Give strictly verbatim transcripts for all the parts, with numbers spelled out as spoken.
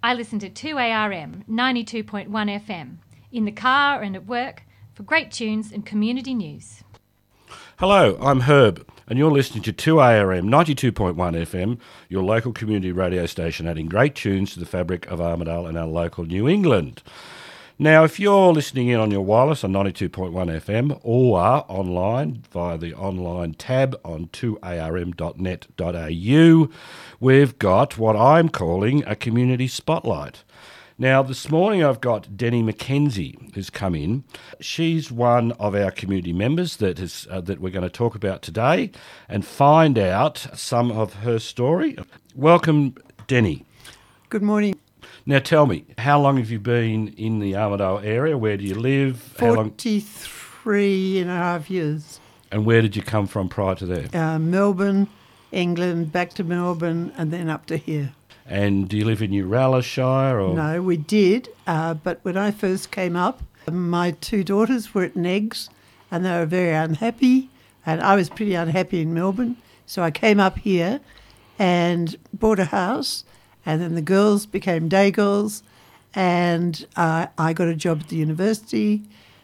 I listen to two A R M ninety-two point one F M in the car and at work for great tunes and community news. Hello, I'm Herb, and you're listening to two A R M ninety-two point one F M, your local community radio station adding great tunes to the fabric of Armidale and our local New England. Now, if you're listening in on your wireless on ninety-two point one F M or online via the online tab on two A R M dot net dot A U, we've got what I'm calling a community spotlight. Now, this morning I've got Denny McKenzie who's come in. She's one of our community members that is uh, that we're going to talk about today and find out some of her story. Welcome, Denny. Good morning. Now, tell me, how long have you been in the Armidale area? Where do you live? How long? forty-three and a half years. And where did you come from prior to that? Uh, Melbourne, England, back to Melbourne, and then up to here. And do you live in Uralla Shire? Or? No, we did, uh, but when I first came up, my two daughters were at Neggs, and they were very unhappy, and I was pretty unhappy in Melbourne, so I came up here and bought a house, and then the girls became day girls, and uh, I got a job at the university,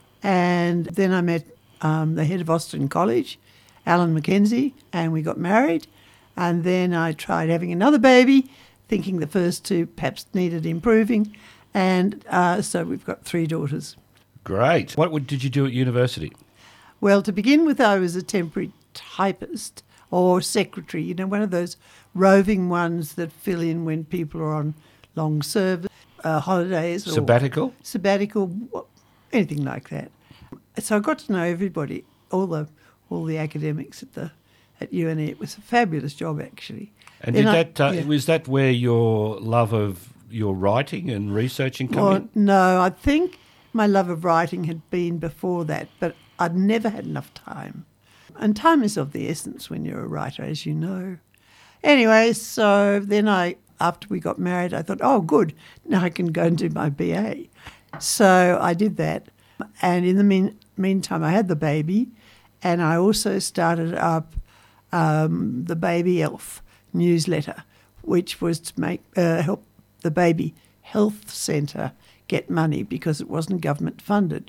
and then I met um, the head of Austin College, Alan McKenzie, and we got married, and then I tried having another baby, thinking the first two perhaps needed improving, and uh, so we've got three daughters. Great. What would- did you do at university? Well, to begin with, I was a temporary typist or secretary, you know, one of those roving ones that fill in when people are on long service, uh, holidays. Or Sabbatical? Sabbatical, wh- anything like that. So I got to know everybody, all the all the academics at the at U N E. It was a fabulous job, actually. And Then did I- that uh, yeah. was that where your love of your writing and researching come Well, in? no, I think my love of writing had been before that, but I'd never had enough time. And time is of the essence when you're a writer, as you know. Anyway, so then I, after we got married, I thought, oh, good, now I can go and do my B A. So I did that. And in the mean, meantime, I had the baby, and I also started up um, the Baby Elf newsletter, which was to make uh, help the baby health centre get money because it wasn't government funded.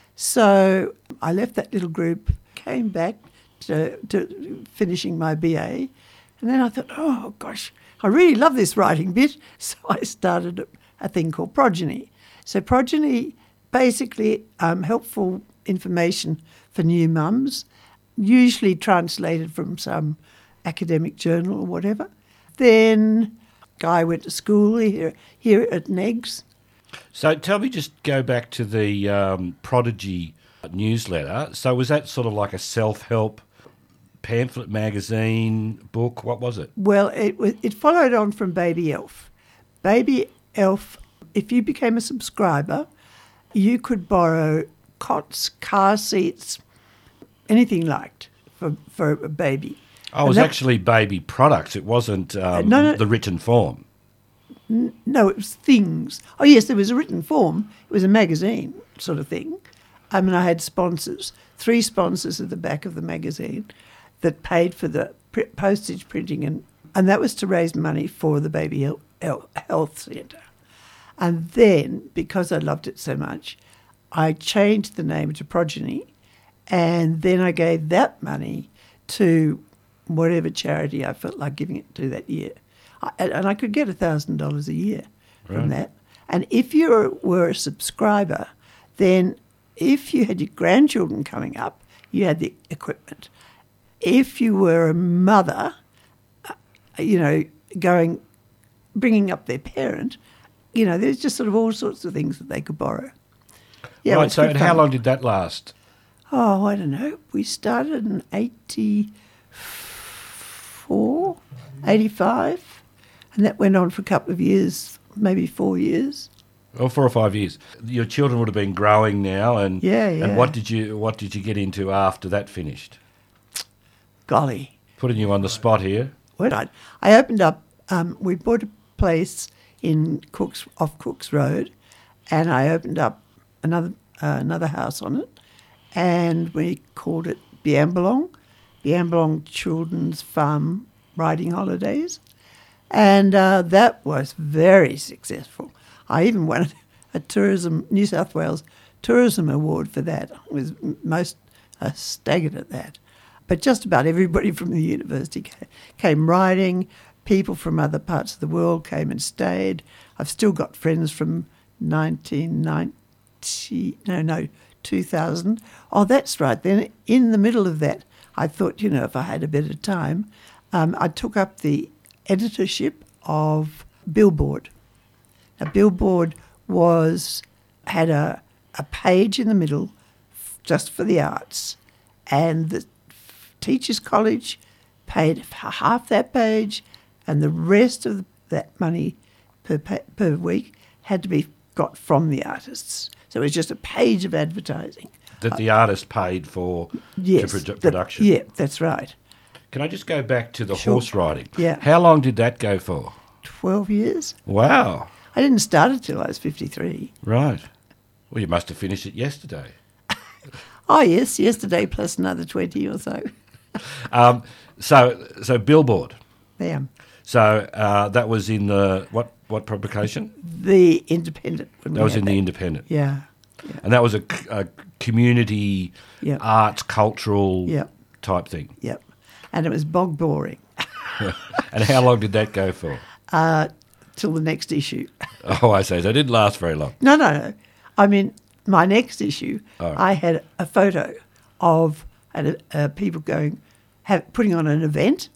So I left that little group, came back to, to finishing my B A, and then I thought, oh gosh, I really love this writing bit. So I started a thing called Progeny. So Progeny, basically um, helpful information for new mums, usually translated from some academic journal or whatever. Then Guy went to school here, here at Neggs. So tell me, just go back to the um, Prodigy newsletter. So was that sort of like a self-help pamphlet, magazine, book? What was it? Well, it was, it followed on from Baby Elf. Baby Elf, if you became a subscriber, you could borrow cots, car seats, anything liked for, for a baby. Oh, it was And that- actually baby products. It wasn't um, no, no. the written form. No, it was things. Oh, yes, there was a written form. It was a magazine sort of thing. I mean, I had sponsors, three sponsors at the back of the magazine that paid for the pr- postage printing, and, and that was to raise money for the Baby Hel- Hel- Health Centre. And then, because I loved it so much, I changed the name to Progeny, and then I gave that money to whatever charity I felt like giving it to that year. I, and I could get one thousand dollars a year from Right. that. And if you were, were a subscriber, then if you had your grandchildren coming up, you had the equipment. If you were a mother, uh, you know, going, bringing up their parent, you know, there's just sort of all sorts of things that they could borrow. Yeah, it right, was so good and how fun. long did that last? Oh, I don't know. We started in eighty-four, eighty-five, and that went on for a couple of years, maybe four years. Oh, four or five years. Your children would have been growing now, and Yeah, yeah. And what did you what did you get into after that finished? Golly. Putting you on the spot here. Well, I, I opened up, um, we bought a place in Cooks, off Cooks Road, and I opened up another uh, another house on it, and we called it Biambelong, Biambelong Children's Farm Riding Holidays. And uh, that was very successful. I even won a tourism, New South Wales Tourism Award for that. I was most uh, staggered at that. But just about everybody from the university came, came riding. People from other parts of the world came and stayed. I've still got friends from nineteen ninety, no, no, two thousand. Oh, that's right. Then in the middle of that, I thought, you know, if I had a bit of time, um, I took up the editorship of Billboard. Now, Billboard was had a, a page in the middle just for the arts, and the Teachers College paid half that page, and the rest of that money per per week had to be got from the artists. So it was just a page of advertising. That the artist paid for yes, to produ- the, production? Yeah, that's right. Can I just go back to the Sure. horse riding? Yeah. How long did that go for? Twelve years. Wow. I didn't start it till I was fifty-three. Right. Well, you must have finished it yesterday. Oh, yes, yesterday plus another twenty or so. Um, so, so Billboard. Yeah. So uh, that was in the what what publication? The Independent. when we That was had in the Independent, Yeah. yeah. and that was a, c- a community Yeah. arts cultural Yeah. type thing. Yep. And it was bog boring And how long did that go for? uh, till the next issue. Oh, I say, so it didn't last very long. No, no, no. I mean, my next issue, Oh. I had a photo of uh, uh, people going, have, putting on an event.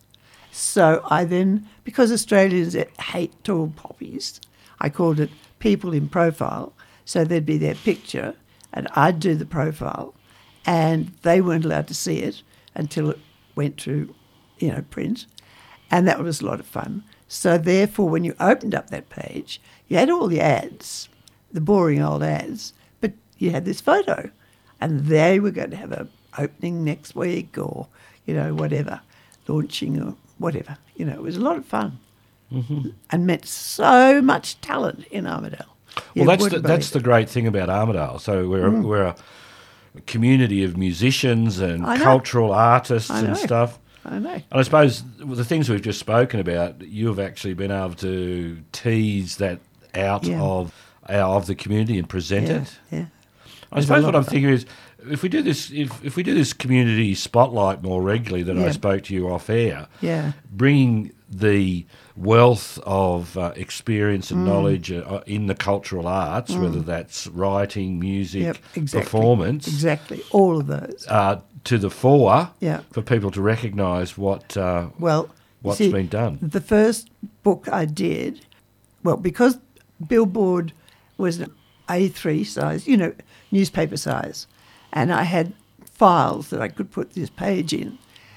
So I then, because Australians hate tall poppies, I called it People in Profile. So there'd be their picture, and I'd do the profile, and they weren't allowed to see it until it went to, you know, print. And that was a lot of fun. So therefore, when you opened up that page, you had all the ads, the boring old ads, but you had this photo, and they were going to have a opening next week or, you know, whatever, launching or whatever. You know, it was a lot of fun Mm-hmm. and met so much talent in Armidale. Well, that's the, that's the great thing about Armidale. So we're Mm. a, we're a community of musicians and I know. cultural artists I and know. stuff. I know. And I suppose the things we've just spoken about, you have actually been able to tease that out Yeah. of uh, of the community and present Yeah, it. yeah. I It's a suppose lot what I'm of fun. thinking is, if we do this, if if we do this community spotlight more regularly, that I Yeah. spoke to you off air, Yeah. bringing the wealth of uh, experience Mm. and knowledge uh, in the cultural arts, whether that's writing, music, Yep, exactly. performance, Exactly. All of those. uh, to the fore, Yeah. for people to recognise what uh, Well, you what's see, been done. The first book I did, well, because Billboard was an A three size, you know, newspaper size, and I had files that I could put this page in.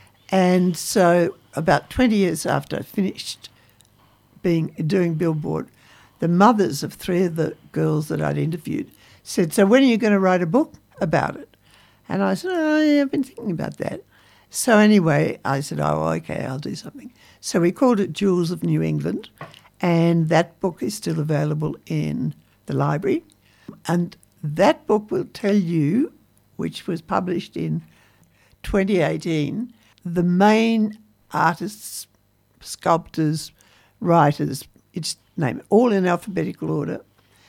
And so about twenty years after I finished being doing Billboard, the mothers of three of the girls that I'd interviewed said, "So when are you going to write a book about it?" And I said, "Oh, yeah, I've been thinking about that." So anyway, I said, "Oh, okay, I'll do something." So we called it Jewels of New England, and that book is still available in the library. And that book will tell you, which was published in twenty eighteen, the main artists, sculptors, writers, it's name it, all in alphabetical order.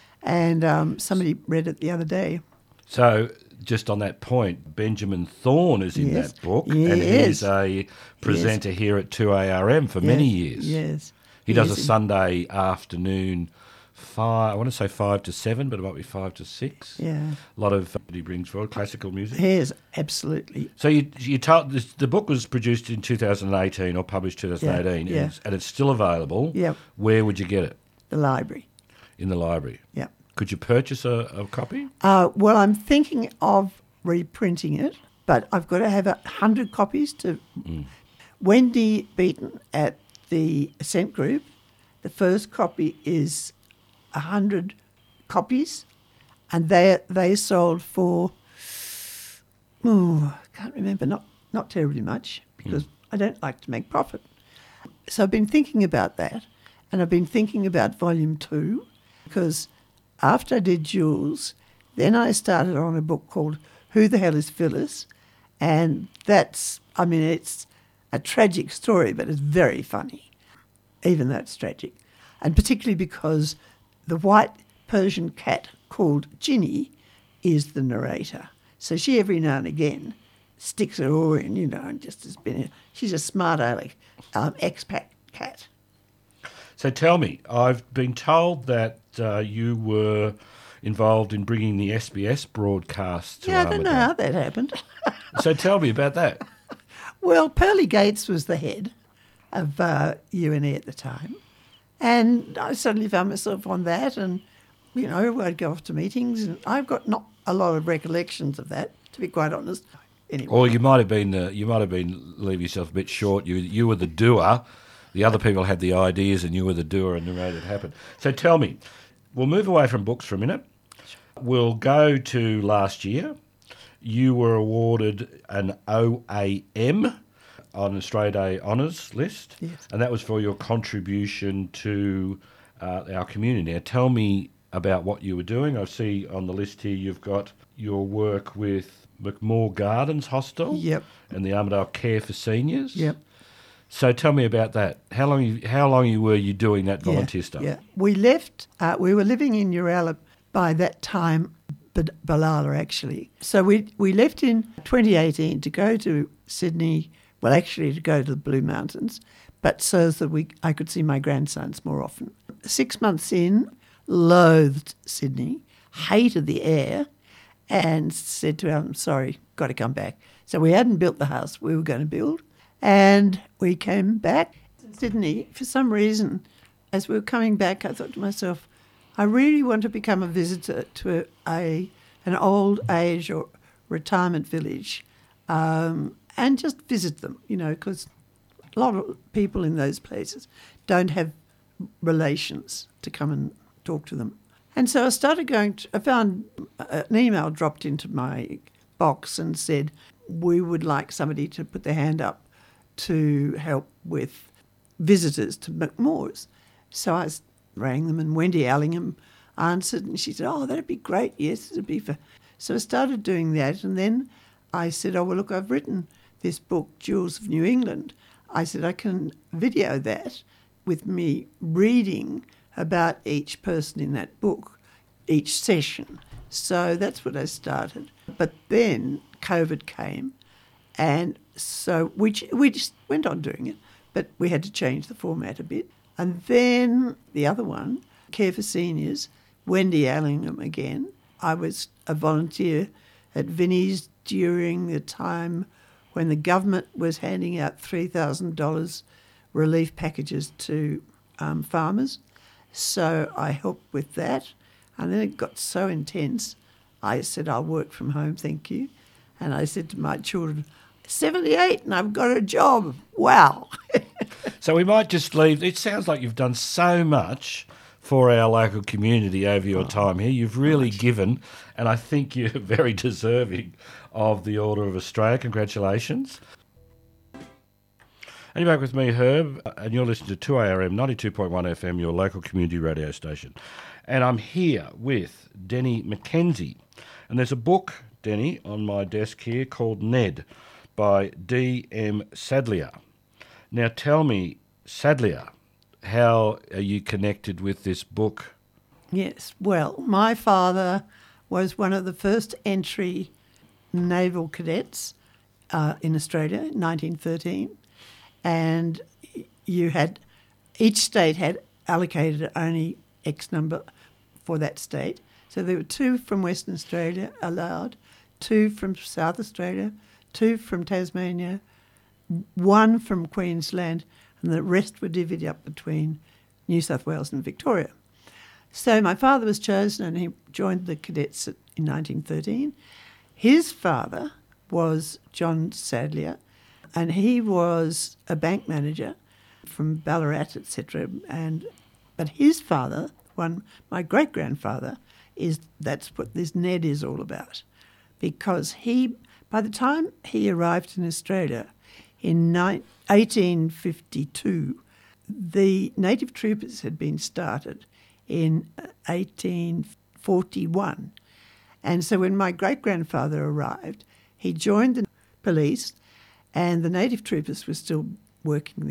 And um, somebody read it the other day. So, just on that point, Benjamin Thorne is in Yes. that book, Yes. and he's a presenter here at two A R M for many Yes, years. Yes. He does Yes, a and- Sunday afternoon, five. I want to say five to seven, but it might be five to six. Yeah. A lot of uh, he brings forward classical music. Yes, absolutely. So you you told this, the book was produced in two thousand eighteen or published two thousand eighteen, Yeah, and, yeah. it's, and it's still available. Yeah. Where would you get it? The library. In the library. Yeah. Could you purchase a, a copy? Uh, well, I'm thinking of reprinting it, but I've got to have a hundred copies to. Wendy Beaton at the Ascent Group, the first copy is a hundred copies, and they they sold for. Oh, I can't remember. Not not terribly much because I don't like to make profit. So I've been thinking about that, and I've been thinking about volume two, because after I did Jules, then I started on a book called Who the Hell is Phyllis? And that's, I mean, it's a tragic story, but it's very funny. even though it's tragic. And particularly because the white Persian cat called Ginny is the narrator. So she every now and again sticks her oar in, you know, and just has been, she's a smart aleck um, expat cat. So tell me, I've been told that uh, you were involved in bringing the S B S broadcast to Yeah, I don't know Armidale. how that happened. So tell me about that. Well, Pearlie Gates was the head of uh, U N E at the time, and I suddenly found myself on that, and, you know, I'd go off to meetings, and I've got not a lot of recollections of that, to be quite honest. Anyway. Or you might have been, uh, you might have been leave yourself a bit short. You you were the doer. The other people had the ideas, and you were the doer, and you made it happen. So tell me, we'll move away from books for a minute. We'll go to last year. You were awarded an O A M on Australia Day Honours list, Yes. and that was for your contribution to uh, our community. Now, tell me about what you were doing. I see on the list here you've got your work with McMore Gardens Hostel Yep. and the Armidale Care for Seniors. Yep. So tell me about that. How long you, how long you were you doing that volunteer yeah, stuff? Yeah, we left. Uh, we were living in Uralla by that time, but Balala actually. So we we left in twenty eighteen to go to Sydney. Well, actually to go to the Blue Mountains, but so that we I could see my grandsons more often. Six months in, loathed Sydney, hated the air, and said to Alan, "Sorry, got to come back." So we hadn't built the house we were going to build. And we came back to Sydney. For some reason, as we were coming back, I thought to myself, I really want to become a visitor to a, a an old age or retirement village um, and just visit them, you know, because a lot of people in those places don't have relations to come and talk to them. And so I started going to, I found an email dropped into my box and said, we would like somebody to put their hand up to help with visitors to McMore's. So I rang them, and Wendy Allingham answered, and she said, oh, that'd be great, yes, it'd be for... So I started doing that, and then I said, oh, well, look, I've written this book, Jewels of New England. I said, I can video that with me reading about each person in that book, each session. So that's what I started. But then COVID came, and so we we just went on doing it, but we had to change the format a bit. And then the other one, Care for Seniors, Wendy Allingham again. I was a volunteer at Vinnie's during the time when the government was handing out three thousand dollars relief packages to um, farmers. So I helped with that. And then it got so intense, I said, I'll work from home, thank you. And I said to my children, seventy-eight and I've got a job. Wow. So we might just leave. It sounds like you've done so much for our local community over your oh, time here. You've really much. given, and I think you're very deserving of the Order of Australia. Congratulations. And you're back with me, Herb, and you're listening to two A R M, ninety-two point one F M, your local community radio station. And I'm here with Denny McKenzie. And there's a book, Denny, on my desk here called Ned by D M Sadlier. Now tell me, Sadlier, how are you connected with this book? Yes, well, my father was one of the first entry naval cadets uh, in Australia in nineteen thirteen, and you had, each state had allocated only X number for that state. So there were two from Western Australia allowed, two from South Australia, two from Tasmania, one from Queensland, and the rest were divvied up between New South Wales and Victoria. So my father was chosen, and he joined the cadets in nineteen thirteen. His father was John Sadlier, and he was a bank manager from Ballarat, et cetera. And but his father, one my great grandfather, is that's what this Ned is all about, because he by the time he arrived in Australia in eighteen fifty-two, the native troopers had been started in eighteen forty-one. And so when my great-grandfather arrived, he joined the police, and the native troopers were still working there.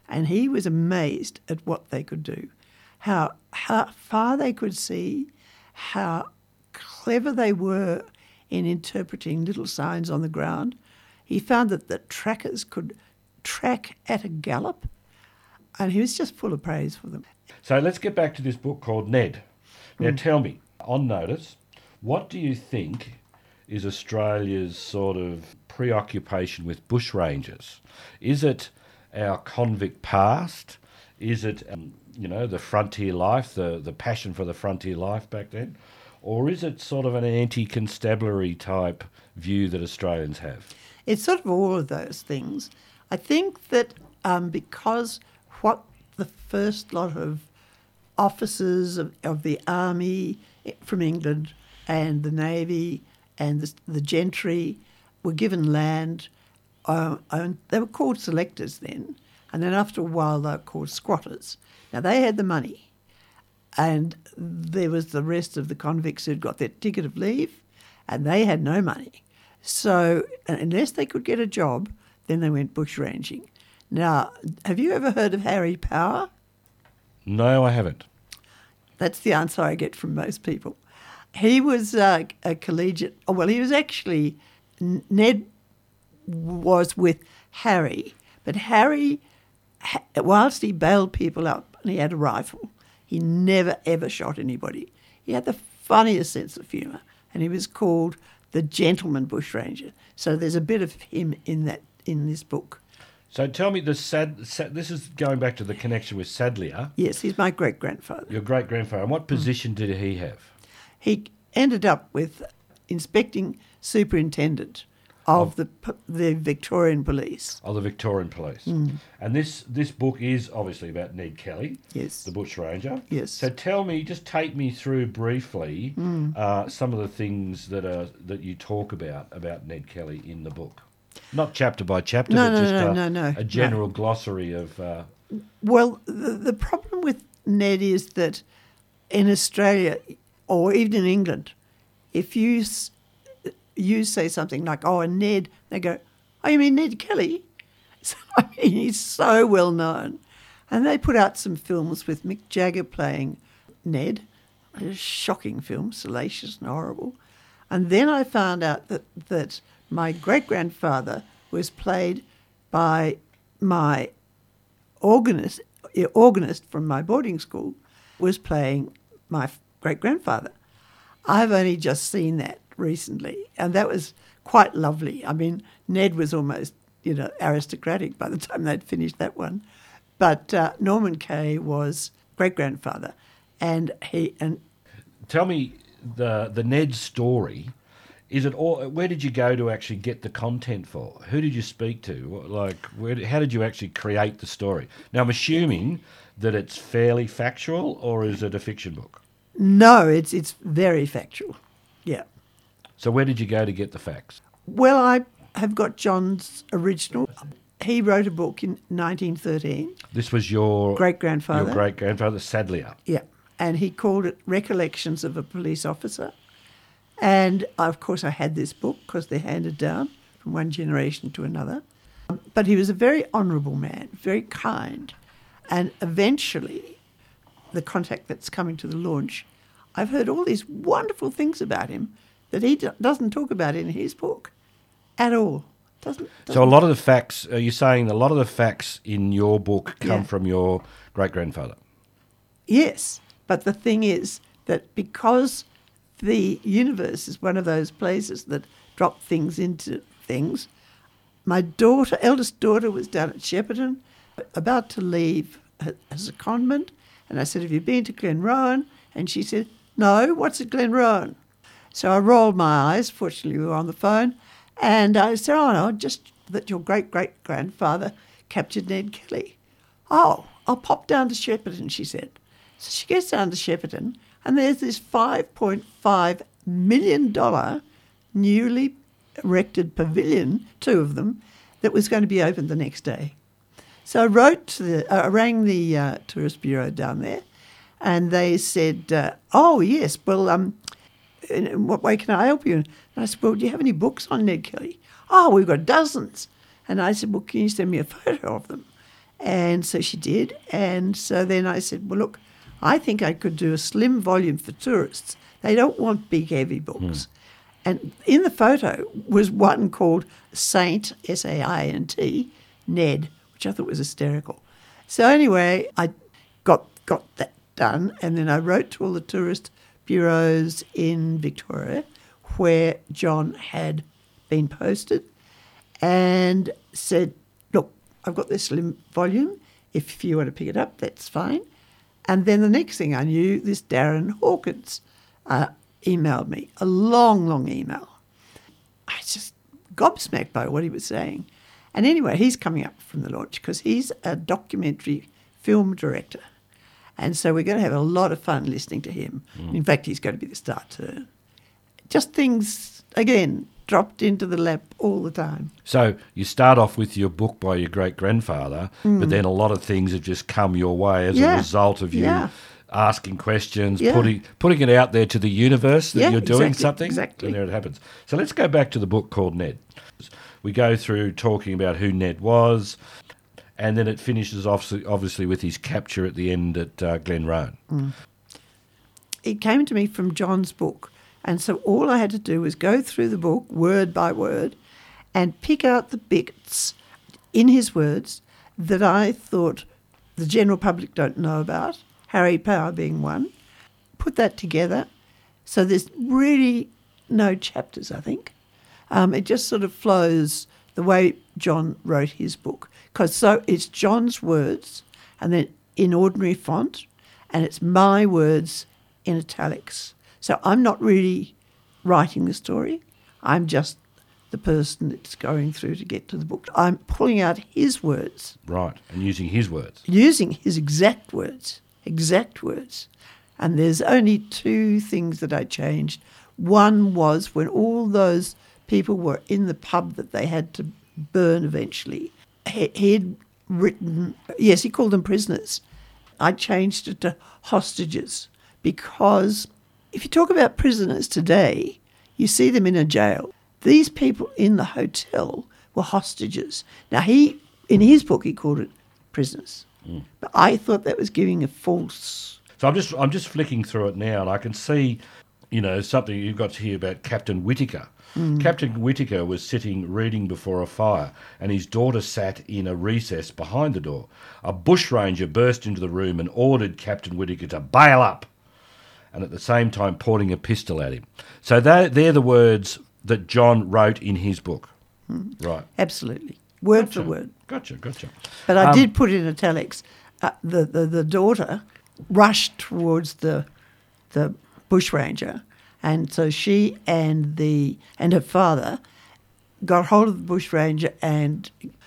And he was amazed at what they could do, how, how far they could see, how clever they were in interpreting little signs on the ground. He found that the trackers could track at a gallop, and he was just full of praise for them. So let's get back to this book called Ned. Now Mm. tell me, on notice, what do you think is Australia's sort of preoccupation with bushrangers? Is it our convict past? Is it, um, you know, the frontier life, the, the passion for the frontier life back then? Or is it sort of an anti-constabulary type view that Australians have? It's sort of all of those things. I think that um, because what the first lot of officers of, of the army from England and the navy and the, the gentry were given land, uh, and they were called selectors then, and then after a while they were called squatters. Now they had the money, and there was the rest of the convicts who'd got their ticket of leave, and they had no money. So unless they could get a job, then they went bushranging. Now, have you ever heard of Harry Power? No, I haven't. That's the answer I get from most people. He was uh, a collegiate. Oh, well, he was actually, Ned was with Harry, but Harry, whilst he bailed people out and he had a rifle, he never ever shot anybody. He had the funniest sense of humour, and he was called the gentleman bushranger. So there's a bit of him in that in this book. So tell me, the sad, sad, this is going back to the connection with Sadleir. Yes, he's my great-grandfather. Your great-grandfather. And what position mm. did he have? He ended up with inspecting superintendent of, of the the Victorian Police. Of the Victorian Police. Mm. And this, this book is obviously about Ned Kelly, yes, the bushranger. Yes. So tell me, just take me through briefly mm. uh, some of the things that are that you talk about about Ned Kelly in the book. Not chapter by chapter, no, but no, just no, a, no, no, a general no. glossary of... Uh, well, the, the problem with Ned is that in Australia, or even in England, if you you say something like, oh, and Ned, they go, oh, you mean Ned Kelly? So, I mean, he's so well known. And they put out some films with Mick Jagger playing Ned, a shocking film, salacious and horrible. And then I found out that, that my great-grandfather was played by my organist, organist from my boarding school, was playing my great-grandfather. I've only just seen that recently, and that was quite lovely. I mean, Ned was almost, you know, aristocratic by the time they'd finished that one. But uh, Norman Kay was great-grandfather, and he... and Tell me the the Ned story. Is it all? Where did you go to actually get the content for? Who did you speak to? Like, where? How did you actually create the story? Now, I'm assuming that it's fairly factual, or is it a fiction book? No, it's it's very factual. Yeah. So where did you go to get the facts? Well, I have got John's original. He wrote a book in nineteen thirteen. This was your great-grandfather. Your great-grandfather, Sadleir. Yeah. And he called it Recollections of a Police Officer. And, of course, I had this book because they're handed down from one generation to another. But he was a very honourable man, very kind. And eventually, the contact that's coming to the launch, I've heard all these wonderful things about him that he d- doesn't talk about in his book at all. Doesn't, doesn't. So a lot of the facts, are you saying a lot of the facts in your book come Yeah. from your great-grandfather? Yes, but the thing is that because the universe is one of those places that drop things into things, my daughter, eldest daughter, was down at Shepparton, about to leave as a convent, and I said, have you been to Glenrowan? And she said, no, what's at Glenrowan? So I rolled my eyes, fortunately we were on the phone, and I said, oh no, just that your great-great-grandfather captured Ned Kelly. Oh, I'll pop down to Shepparton, she said. So she gets down to Shepparton, and there's this five point five million dollars newly erected pavilion, two of them, that was going to be opened the next day. So I wrote to the, uh, I rang the uh, tourist bureau down there, and they said, uh, oh, yes, well, um, in what way can I help you? And I said, well, do you have any books on Ned Kelly? Oh, we've got dozens. And I said, well, can you send me a photo of them? And so she did. And so then I said, well, look, I think I could do a slim volume for tourists. They don't want big, heavy books. Mm. And in the photo was one called Saint, S A I N T, Ned, which I thought was hysterical. So anyway, I got got that done, and then I wrote to all the tourist bureaus in Victoria where John had been posted and said, look, I've got this slim volume. If you want to pick it up, that's fine. And then the next thing I knew, this Darren Hawkins uh, emailed me, a long, long email. I was just gobsmacked by what he was saying. And anyway, he's coming up from the launch because he's a documentary film director. And so we're going to have a lot of fun listening to him. Mm. In fact, he's going to be the star turn. Just things, again, dropped into the lap all the time. So you start off with your book by your great-grandfather, mm. but then a lot of things have just come your way as yeah. a result of you yeah. asking questions, yeah. putting putting it out there to the universe that yeah, you're doing exactly, something, exactly. and there it happens. So let's go back to the book called Ned. We go through talking about who Ned was, and then it finishes off obviously with his capture at the end at uh, Glenrowan. Mm. It came to me from John's book, and so all I had to do was go through the book word by word and pick out the bits in his words that I thought the general public don't know about, Harry Power being one, put that together. So there's really no chapters, I think. Um, it just sort of flows the way John wrote his book. Because so it's John's words and then in ordinary font, and it's my words in italics. So I'm not really writing the story. I'm just the person that's going through to get to the book. I'm pulling out his words. Right, and using his words. Using his exact words, exact words. And there's only two things that I changed. One was when all those people were in the pub that they had to burn eventually, he, he'd written, yes, he called them prisoners. I changed it to hostages because if you talk about prisoners today, you see them in a jail. These people in the hotel were hostages. Now, he, in his book, he called it prisoners. Mm. But I thought that was giving a false... So I'm just I'm just flicking through it now, and I can see, you know, something you've got here about Captain Whittaker. Mm. Captain Whittaker was sitting reading before a fire, and his daughter sat in a recess behind the door. A bushranger burst into the room and ordered Captain Whittaker to bail up, and at the same time pointing a pistol at him. So they're, they're the words that John wrote in his book. Mm. Right. Absolutely. Word gotcha. for word. Gotcha, gotcha. But I um, did put in italics, uh, the, the, the daughter rushed towards the the bushranger, and so she and the and her father got hold of the bushranger, and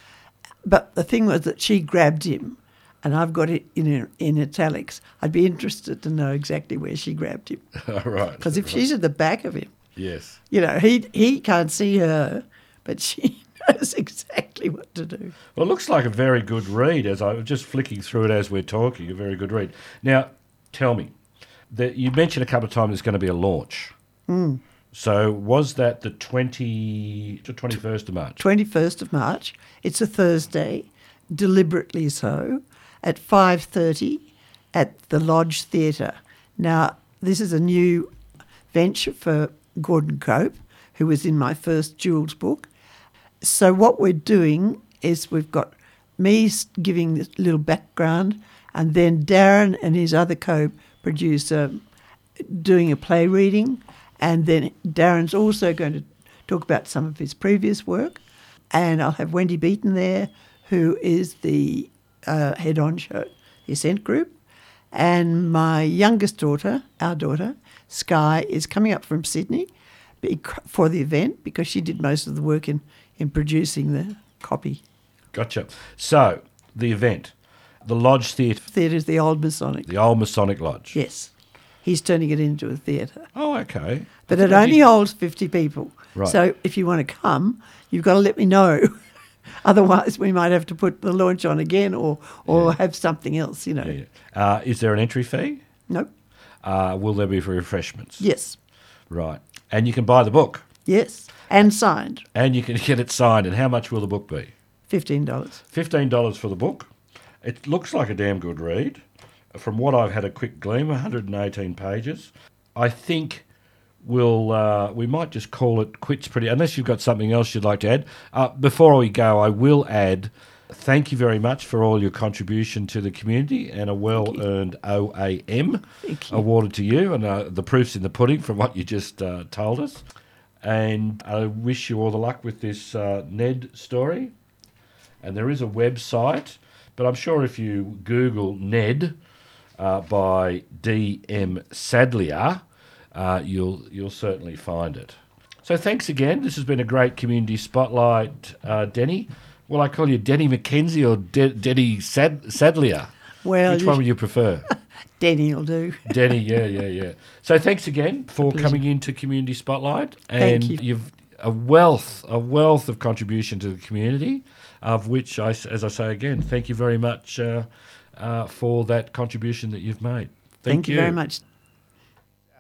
but the thing was that she grabbed him, and I've got it in in italics. I'd be interested to know exactly where she grabbed him. Right. Because if right. she's at the back of him, yes, you know, he he can't see her, but she knows exactly what to do. Well, it looks like a very good read. As I was just flicking through it as we're talking, a very good read. Now, tell me, that you mentioned a couple of times there's going to be a launch. Mm. So was that the twenty to twenty-first of March? twenty-first of March. It's a Thursday, deliberately so, at five thirty at the Lodge Theatre. Now, this is a new venture for Gordon Cope, who was in my first Jules book. So what we're doing is we've got me giving this little background, and then Darren and his other co-producer doing a play reading, and then Darren's also going to talk about some of his previous work, and I'll have Wendy Beaton there, who is the uh, head honcho, the Ascent Group, and my youngest daughter, our daughter, Sky, is coming up from Sydney for the event because she did most of the work in, in producing the copy. Gotcha. So, the event, the Lodge Theatre. Theatre is the old Masonic. The old Masonic Lodge. Yes. He's turning it into a theatre. Oh, okay. But it only holds fifty people. Right. So if you want to come, you've got to let me know. Otherwise, we might have to put the launch on again or, or yeah. have something else, you know. Yeah. Uh, is there an entry fee? Nope. Uh, will there be for refreshments? Yes. Right. And you can buy the book? Yes. And signed. And you can get it signed. And how much will the book be? fifteen dollars. fifteen dollars for the book. It looks like a damn good read. From what I've had a quick gleam, one hundred eighteen pages. I think we'll uh, we might just call it quits pretty, unless you've got something else you'd like to add. Uh, before we go, I will add, thank you very much for all your contribution to the community and a well-earned O A M awarded to you. And uh, the proof's in the pudding from what you just uh, told us. And I wish you all the luck with this uh, Ned story. And there is a website, but I'm sure if you Google Ned uh, by D M Sadlier, uh, you'll you'll certainly find it. So thanks again. This has been a great community spotlight, uh, Denny. Will I call you Denny McKenzie or De- Denny Sad- Sadlier? Well, Which one would you prefer? Denny will do. Denny, yeah, yeah, yeah. So thanks again for coming into Community Spotlight. And Thank you. You've a wealth, a wealth of contribution to the community, of which, I, as I say again, thank you very much uh, uh, for that contribution that you've made. Thank, Thank you very much.